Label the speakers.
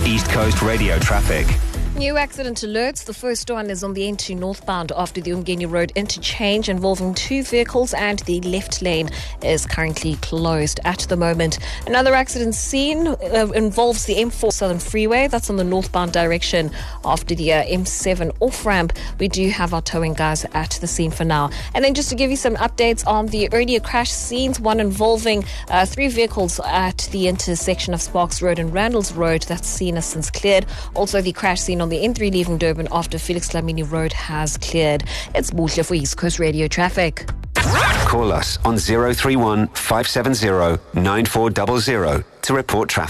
Speaker 1: East Coast Radio traffic.
Speaker 2: New accident alerts. The first one is on the N2 northbound after the Umgeni Road interchange involving two vehicles, and the left lane is currently closed at the moment. Another accident scene involves the M4 Southern Freeway. That's on the northbound direction after the M7 off-ramp. We do have our towing guys at the scene for now. And then just to give you some updates on the earlier crash scenes, one involving three vehicles at the intersection of Sparks Road and Randalls Road. That scene has since cleared. Also, the crash scene on the N3 leaving Durban after Felix Dlamini Road has cleared. It's Buhle for East Coast Radio traffic.
Speaker 1: Call us on 031 570 9400 to report traffic.